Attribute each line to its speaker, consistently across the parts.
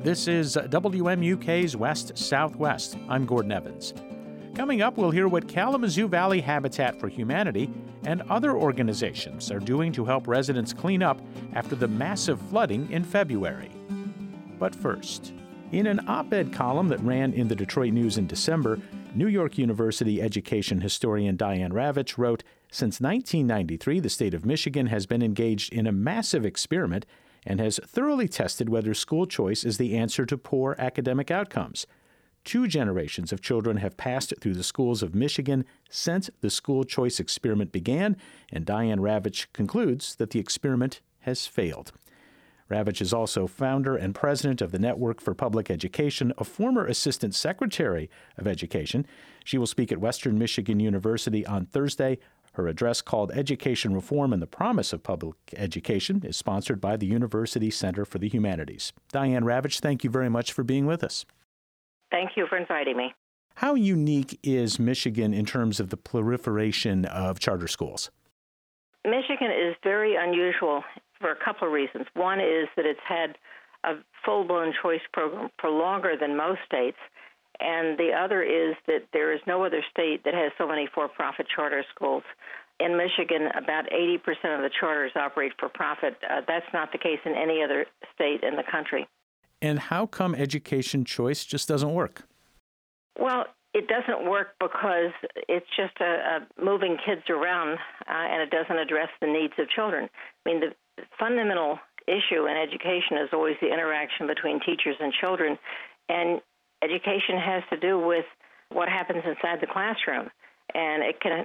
Speaker 1: This is WMUK's West Southwest. I'm Gordon Evans. Coming up, we'll hear what Kalamazoo Valley Habitat for Humanity and other organizations are doing to help residents clean up after the massive flooding in February. But first, in an op-ed column that ran in the Detroit News in December, New York University education historian Diane Ravitch wrote, "Since 1993, the state of Michigan has been engaged in a massive experiment and has thoroughly tested whether school choice is the answer to poor academic outcomes. 2 generations of children have passed through the schools of Michigan since the school choice experiment began, and Diane Ravitch concludes that the experiment has failed." Ravitch is also founder and president of the Network for Public Education, a former assistant secretary of education. She will speak at Western Michigan University on Thursday. Her address, called Education Reform and the Promise of Public Education, is sponsored by the University Center for the Humanities. Diane Ravitch, thank you very much for being with us.
Speaker 2: Thank you for inviting me.
Speaker 1: How unique is Michigan in terms of the proliferation of charter schools?
Speaker 2: Michigan is very unusual for a couple of reasons. One is that it's had a full-blown choice program for longer than most states, and the other is that there is no other state that has so many for-profit charter schools. In Michigan, about 80% of the charters operate for profit. That's not the case in any other state in the country.
Speaker 1: And how come education choice just doesn't work?
Speaker 2: Well, it doesn't work because it's just moving kids around, and it doesn't address the needs of children. I mean, the fundamental issue in education is always the interaction between teachers and children, and education has to do with what happens inside the classroom. And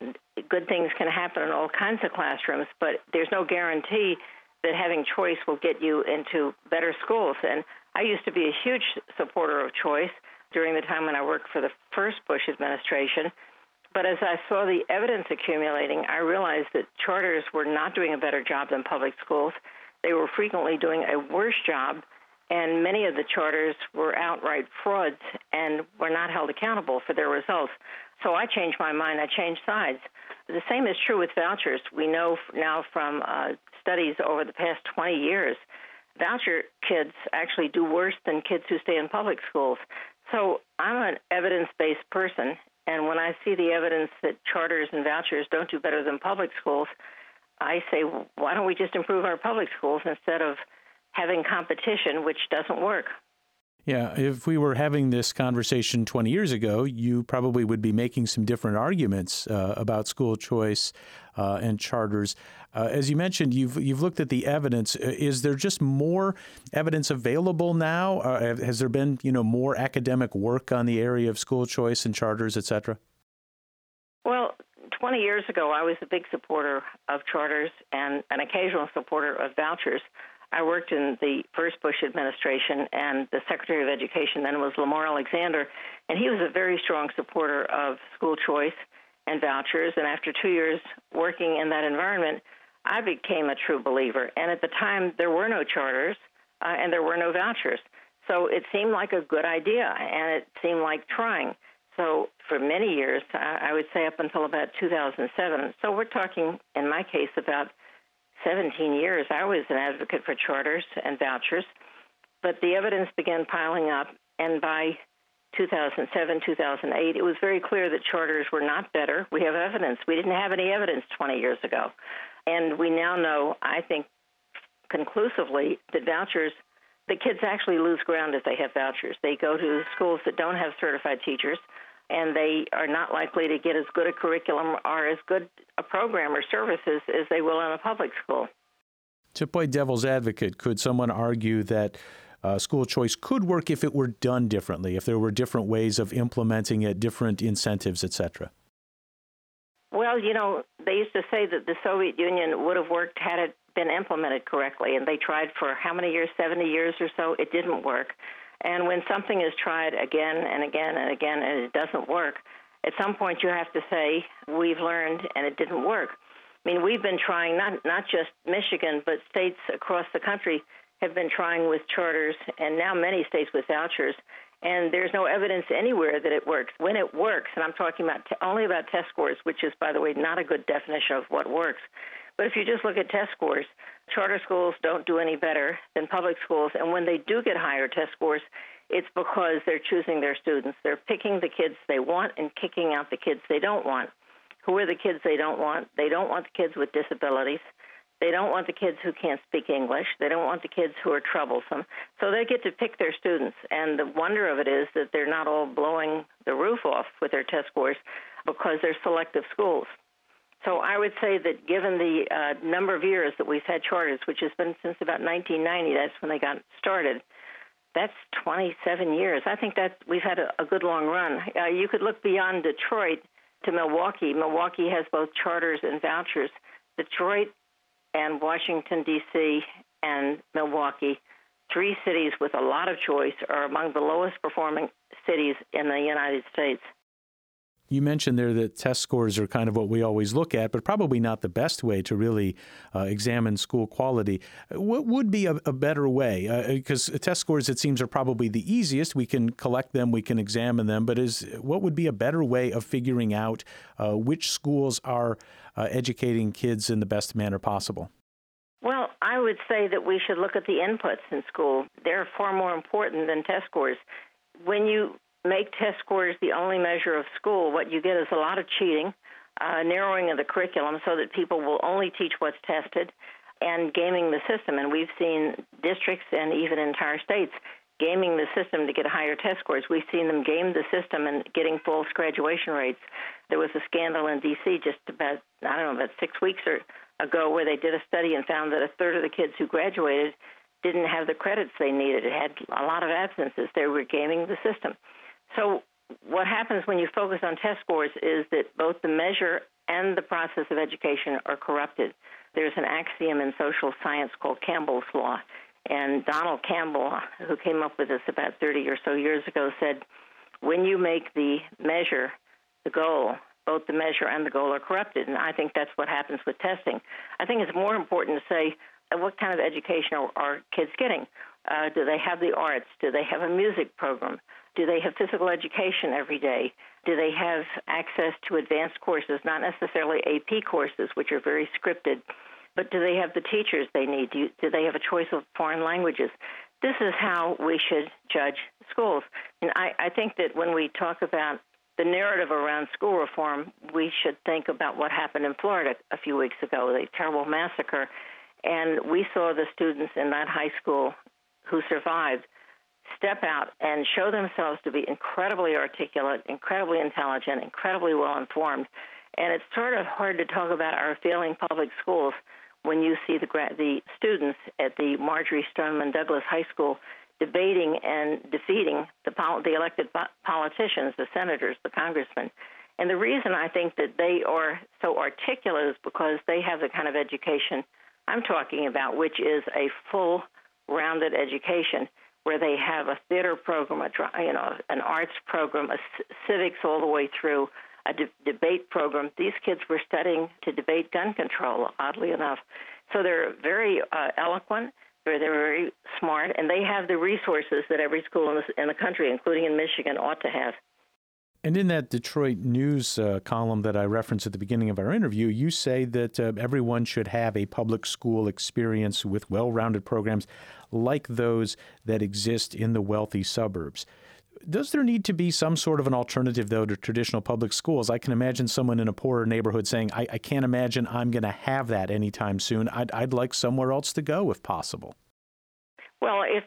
Speaker 2: good things can happen in all kinds of classrooms, but there's no guarantee that having choice will get you into better schools. And I used to be a huge supporter of choice during the time when I worked for the first Bush administration. But as I saw the evidence accumulating, I realized that charters were not doing a better job than public schools. They were frequently doing a worse job, and many of the charters were outright frauds and were not held accountable for their results. So I changed my mind. I changed sides. The same is true with vouchers. We know now from studies over the past 20 years, voucher kids actually do worse than kids who stay in public schools. So I'm an evidence-based person, and when I see the evidence that charters and vouchers don't do better than public schools, I say, why don't we just improve our public schools instead of having competition, which doesn't work?
Speaker 1: Yeah, if we were having this conversation 20 years ago, you probably would be making some different arguments about school choice and charters. As you mentioned, you've looked at the evidence. Is there just more evidence available now? Has there been, more academic work on the area of school choice and charters, et cetera?
Speaker 2: Well, 20 years ago, I was a big supporter of charters and an occasional supporter of vouchers. I worked in the first Bush administration, and the Secretary of Education then was Lamar Alexander, and he was a very strong supporter of school choice and vouchers. And after 2 years working in that environment, I became a true believer. And at the time, there were no charters and there were no vouchers. So it seemed like a good idea, and it seemed like trying. So for many years, I would say up until about 2007, so we're talking, in my case, about 17 years, I was an advocate for charters and vouchers, but the evidence began piling up, and by 2007, 2008, it was very clear that charters were not better. We have evidence. We didn't have any evidence 20 years ago, and we now know, I think, conclusively that vouchers, the kids actually lose ground if they have vouchers. They go to schools that don't have certified teachers, and they are not likely to get as good a curriculum or as good a program or services as they will in a public school.
Speaker 1: To play devil's advocate, could someone argue that school choice could work if it were done differently, if there were different ways of implementing it, different incentives, et cetera?
Speaker 2: Well, they used to say that the Soviet Union would have worked had it been implemented correctly, and they tried for how many years, 70 years or so, it didn't work. And when something is tried again and again and again and it doesn't work, at some point you have to say, we've learned and it didn't work. I mean, we've been trying, not just Michigan, but states across the country have been trying with charters, and now many states with vouchers, and there's no evidence anywhere that it works. When it works, and I'm talking about only about test scores, which is, by the way, not a good definition of what works, But if you just look at test scores, charter schools don't do any better than public schools. And when they do get higher test scores, it's because they're choosing their students. They're picking the kids they want and kicking out the kids they don't want. Who are the kids they don't want? They don't want the kids with disabilities. They don't want the kids who can't speak English. They don't want the kids who are troublesome. So they get to pick their students. And the wonder of it is that they're not all blowing the roof off with their test scores because they're selective schools. So I would say that given the number of years that we've had charters, which has been since about 1990, that's when they got started, that's 27 years. I think that we've had a good long run. You could look beyond Detroit to Milwaukee. Milwaukee has both charters and vouchers. Detroit and Washington, D.C., and Milwaukee, three cities with a lot of choice, are among the lowest performing cities in the United States.
Speaker 1: You mentioned there that test scores are kind of what we always look at, but probably not the best way to really examine school quality. What would be a better way? Because test scores, it seems, are probably the easiest. We can collect them, we can examine them, but what would be a better way of figuring out which schools are educating kids in the best manner possible?
Speaker 2: Well, I would say that we should look at the inputs in school. They're far more important than test scores. When you make test scores the only measure of school, what you get is a lot of cheating, narrowing of the curriculum so that people will only teach what's tested, and gaming the system. And we've seen districts and even entire states gaming the system to get higher test scores. We've seen them game the system and getting false graduation rates. There was a scandal in D.C. just about 6 weeks ago where they did a study and found that a third of the kids who graduated didn't have the credits they needed. It had a lot of absences. They were gaming the system. So what happens when you focus on test scores is that both the measure and the process of education are corrupted. There's an axiom in social science called Campbell's Law. And Donald Campbell, who came up with this about 30 or so years ago, said, when you make the measure the goal, both the measure and the goal are corrupted. And I think that's what happens with testing. I think it's more important to say, what kind of education are kids getting? Do they have the arts? Do they have a music program? Do they have physical education every day? Do they have access to advanced courses, not necessarily AP courses, which are very scripted, but do they have the teachers they need? Do they have a choice of foreign languages? This is how we should judge schools. And I think that when we talk about the narrative around school reform, we should think about what happened in Florida a few weeks ago, the terrible massacre. And we saw the students in that high school who survived step out and show themselves to be incredibly articulate, incredibly intelligent, incredibly well-informed. And it's sort of hard to talk about our failing public schools when you see the students at the Marjory Stoneman Douglas High School debating and defeating the elected politicians, the senators, the congressmen. And the reason I think that they are so articulate is because they have the kind of education I'm talking about, which is a full, rounded education where they have a theater program, an arts program, civics all the way through, a debate program. These kids were studying to debate gun control, oddly enough. So they're very eloquent, they're very smart, and they have the resources that every school in the country, including in Michigan, ought to have.
Speaker 1: And in that Detroit News column that I referenced at the beginning of our interview, you say that everyone should have a public school experience with well-rounded programs like those that exist in the wealthy suburbs. Does there need to be some sort of an alternative, though, to traditional public schools? I can imagine someone in a poorer neighborhood saying, I can't imagine I'm going to have that anytime soon. I'd like somewhere else to go if possible.
Speaker 2: Well, if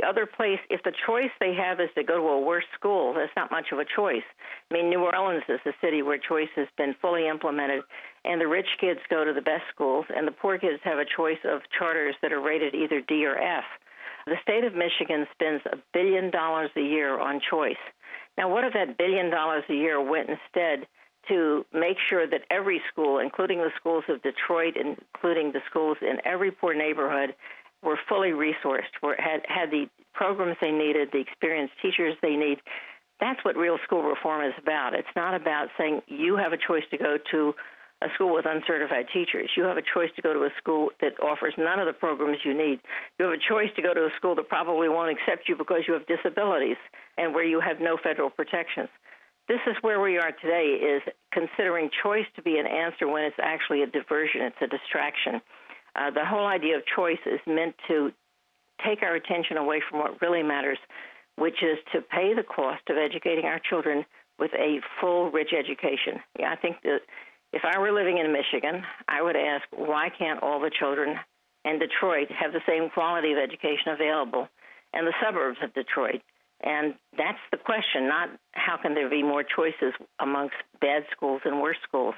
Speaker 2: the choice they have is to go to a worse school, that's not much of a choice. I mean, New Orleans is a city where choice has been fully implemented, and the rich kids go to the best schools, and the poor kids have a choice of charters that are rated either D or F. The state of Michigan spends $1 billion a year on choice. Now, what if that $1 billion a year went instead to make sure that every school, including the schools of Detroit, including the schools in every poor neighborhood, were fully resourced, had the programs they needed, the experienced teachers they need? That's what real school reform is about. It's not about saying you have a choice to go to a school with uncertified teachers. You have a choice to go to a school that offers none of the programs you need. You have a choice to go to a school that probably won't accept you because you have disabilities and where you have no federal protections. This is where we are today, is considering choice to be an answer when it's actually a diversion, it's a distraction. The whole idea of choice is meant to take our attention away from what really matters, which is to pay the cost of educating our children with a full, rich education. Yeah, I think that if I were living in Michigan, I would ask, why can't all the children in Detroit have the same quality of education available in the suburbs of Detroit? And that's the question, not how can there be more choices amongst bad schools and worse schools.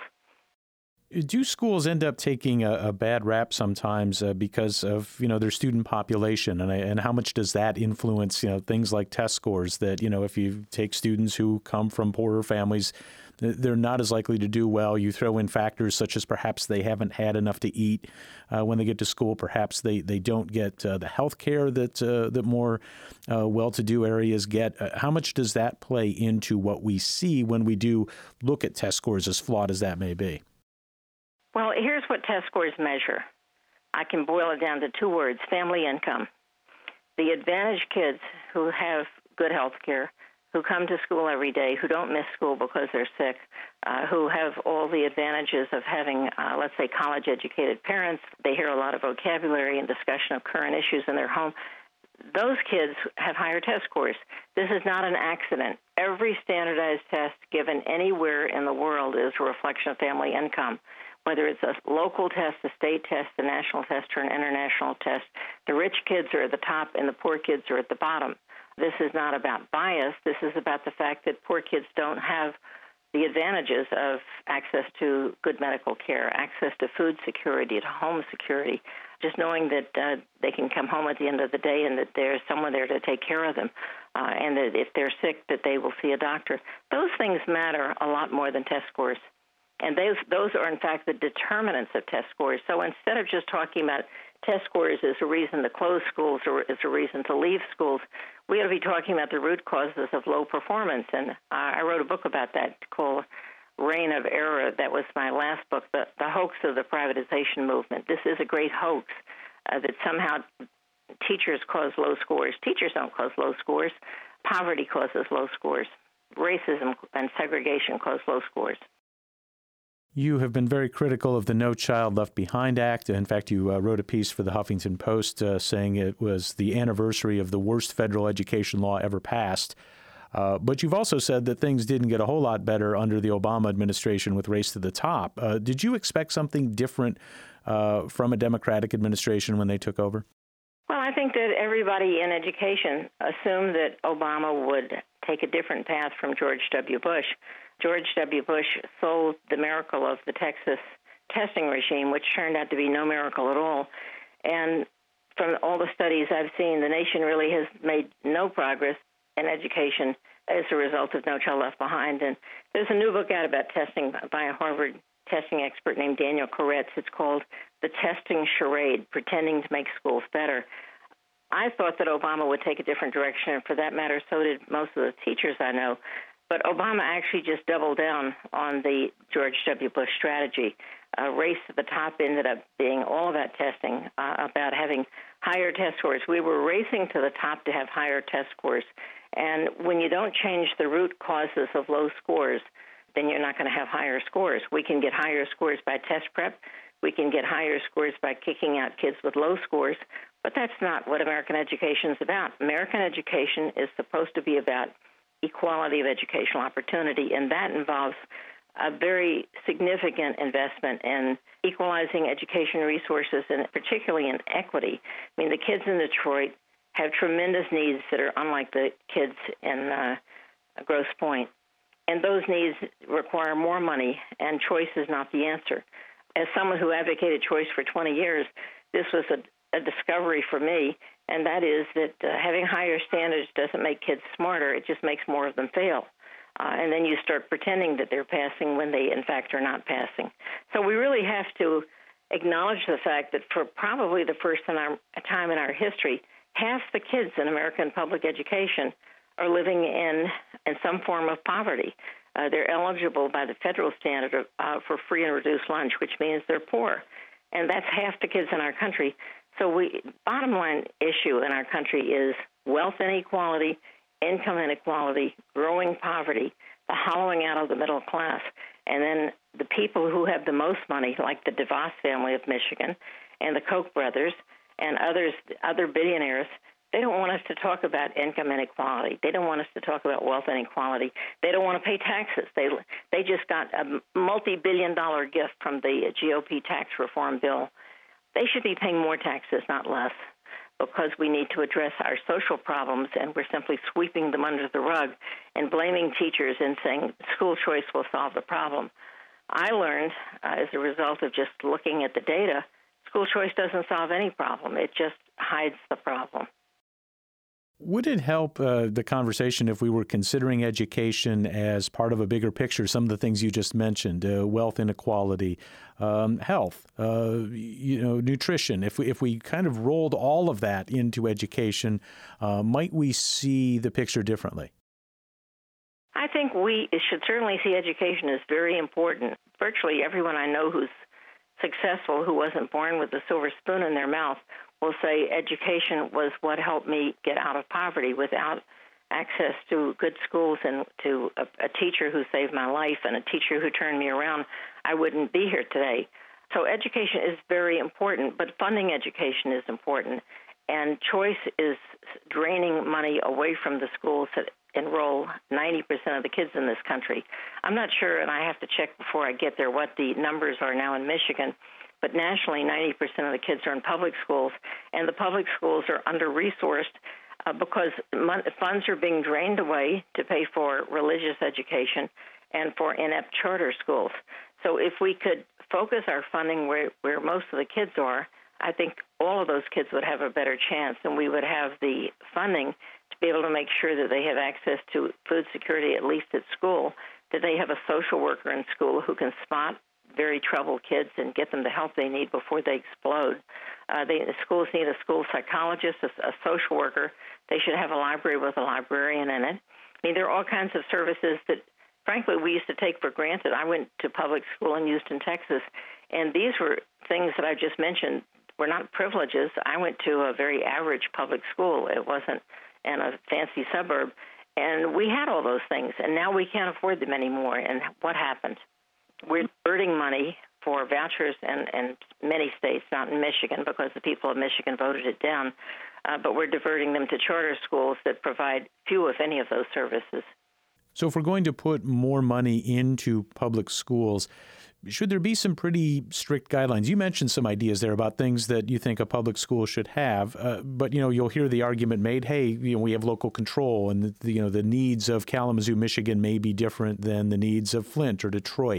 Speaker 1: Do schools end up taking a bad rap sometimes because of, their student population? And how much does that influence, things like test scores that, if you take students who come from poorer families, they're not as likely to do well. You throw in factors such as perhaps they haven't had enough to eat when they get to school. Perhaps they don't get the health care that more well-to-do areas get. How much does that play into what we see when we do look at test scores, as flawed as that may be?
Speaker 2: Well, here's what test scores measure. I can boil it down to two words: family income. The advantaged kids who have good health care, who come to school every day, who don't miss school because they're sick, who have all the advantages of having, let's say, college-educated parents. They hear a lot of vocabulary and discussion of current issues in their home. Those kids have higher test scores. This is not an accident. Every standardized test given anywhere in the world is a reflection of family income. Whether it's a local test, a state test, a national test, or an international test, the rich kids are at the top and the poor kids are at the bottom. This is not about bias. This is about the fact that poor kids don't have the advantages of access to good medical care, access to food security, to home security, just knowing that they can come home at the end of the day and that there's someone there to take care of them, and that if they're sick, that they will see a doctor. Those things matter a lot more than test scores. And those are, in fact, the determinants of test scores. So instead of just talking about test scores as a reason to close schools or as a reason to leave schools, we ought to be talking about the root causes of low performance. And I wrote a book about that called Reign of Error. That was my last book, the hoax of the privatization movement. This is a great hoax that somehow teachers cause low scores. Teachers don't cause low scores. Poverty causes low scores. Racism and segregation cause low scores.
Speaker 1: You have been very critical of the No Child Left Behind Act. In fact, you wrote a piece for the Huffington Post saying it was the anniversary of the worst federal education law ever passed. But you've also said that things didn't get a whole lot better under the Obama administration with Race to the Top. Did you expect something different from a Democratic administration when they took over?
Speaker 2: Well, I think that everybody in education assumed that Obama would take a different path from George W. Bush. George W. Bush sold the miracle of the Texas testing regime, which turned out to be no miracle at all. And from all the studies I've seen, the nation really has made no progress in education as a result of No Child Left Behind. And there's a new book out about testing by a Harvard testing expert named Daniel Koretz. It's called The Testing Charade, Pretending to Make Schools Better. I thought that Obama would take a different direction, and for that matter, so did most of the teachers I know. But Obama actually just doubled down on the George W. Bush strategy. Race to the Top ended up being all about testing, about having higher test scores. We were racing to the top to have higher test scores. And when you don't change the root causes of low scores, then you're not going to have higher scores. We can get higher scores by test prep. We can get higher scores by kicking out kids with low scores. But that's not what American education is about. American education is supposed to be about equality of educational opportunity, and that involves a very significant investment in equalizing education resources, and particularly in equity. I mean, the kids in Detroit have tremendous needs that are unlike the kids in Grosse Pointe, and those needs require more money, and choice is not the answer. As someone who advocated choice for 20 years, this was a discovery for me, and that is that having higher standards doesn't make kids smarter. It just makes more of them fail. And then you start pretending that they're passing when they, in fact, are not passing. So we really have to acknowledge the fact that for probably the first time in our history, half the kids in American public education are living in some form of poverty. They're eligible by the federal standard for free and reduced lunch, which means they're poor. And that's half the kids in our country. So bottom line issue in our country is wealth inequality, income inequality, growing poverty. the hollowing out of the middle class. And then the people who have the most money, like the DeVos family of Michigan and the Koch brothers and other billionaires, they don't want us to talk about income inequality. They don't want us to talk about wealth inequality. They don't want to pay taxes. They just got a multi-billion-dollar gift from the GOP tax reform bill. They should be paying more taxes, not less, because we need to address our social problems, and we're simply sweeping them under the rug and blaming teachers and saying school choice will solve the problem. I learned, as a result of just looking at the data, school choice doesn't solve any problem. It just hides the problem.
Speaker 1: Would it help the conversation if we were considering education as part of a bigger picture? Some of the things you just mentioned, wealth inequality, health, nutrition. If we kind of rolled all of that into education, might we see the picture differently?
Speaker 2: I think we should certainly see education as very important. Virtually everyone I know who's successful, who wasn't born with a silver spoon in their mouth, will say education was what helped me get out of poverty. Without access to good schools and to a teacher who saved my life and a teacher who turned me around, I wouldn't be here today. So education is very important, but funding education is important. And choice is draining money away from the schools that enroll 90% of the kids in this country. I'm not sure, and I have to check before I get there, what the numbers are now in Michigan, but nationally 90% of the kids are in public schools, and the public schools are under-resourced because funds are being drained away to pay for religious education and for inept charter schools. So if we could focus our funding where most of the kids are, I think all of those kids would have a better chance, and we would have the funding to be able to make sure that they have access to food security, at least at school, that they have a social worker in school who can spot very troubled kids and get them the help they need before they explode. The schools need a school psychologist, a social worker. They should have a library with a librarian in it. I mean, there are all kinds of services that, frankly, we used to take for granted. I went to public school in Houston, Texas, and these were things that I just mentioned were not privileges. I went to a very average public school. It wasn't in a fancy suburb, and we had all those things, and now we can't afford them anymore. And what happened? We're diverting money for vouchers in many states, not in Michigan, because the people of Michigan voted it down, but we're diverting them to charter schools that provide few, if any, of those services.
Speaker 1: So if we're going to put more money into public schools, should there be some pretty strict guidelines? You mentioned some ideas there about things that you think a public school should have, but you'll hear the argument made, hey, we have local control, and the needs of Kalamazoo, Michigan may be different than the needs of Flint or Detroit.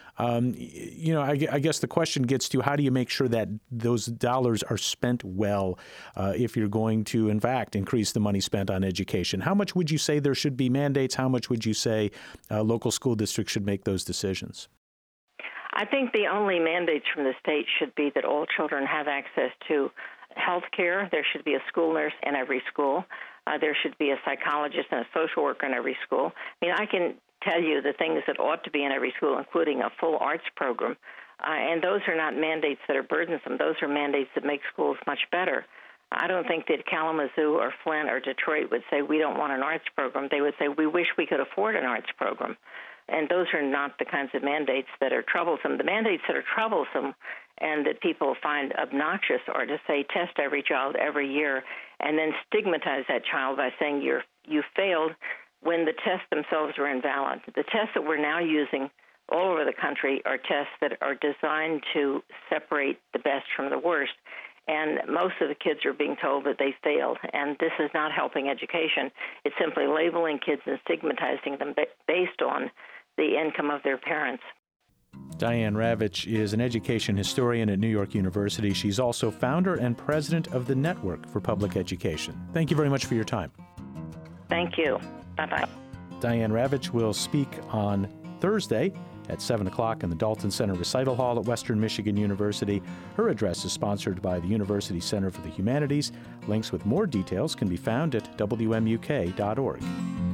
Speaker 1: I guess the question gets to how do you make sure that those dollars are spent well if you're going to, in fact, increase the money spent on education? How much would you say there should be mandates? How much would you say local school districts should make those decisions?
Speaker 2: I think the only mandates from the state should be that all children have access to health care. There should be a school nurse in every school. There should be a psychologist and a social worker in every school. I mean, I can tell you the things that ought to be in every school, including a full arts program. And those are not mandates that are burdensome. Those are mandates that make schools much better. I don't think that Kalamazoo or Flint or Detroit would say we don't want an arts program. They would say we wish we could afford an arts program. And those are not the kinds of mandates that are troublesome. The mandates that are troublesome and that people find obnoxious are to say test every child every year and then stigmatize that child by saying you failed when the tests themselves are invalid. The tests that we're now using all over the country are tests that are designed to separate the best from the worst. And most of the kids are being told that they failed. And this is not helping education. It's simply labeling kids and stigmatizing them based on the income of their parents.
Speaker 1: Diane Ravitch is an education historian at New York University. She's also founder and president of the Network for Public Education. Thank you very much for your time.
Speaker 2: Thank you. Bye-bye.
Speaker 1: Diane Ravitch will speak on Thursday at 7 o'clock in the Dalton Center Recital Hall at Western Michigan University. Her address is sponsored by the University Center for the Humanities. Links with more details can be found at WMUK.org.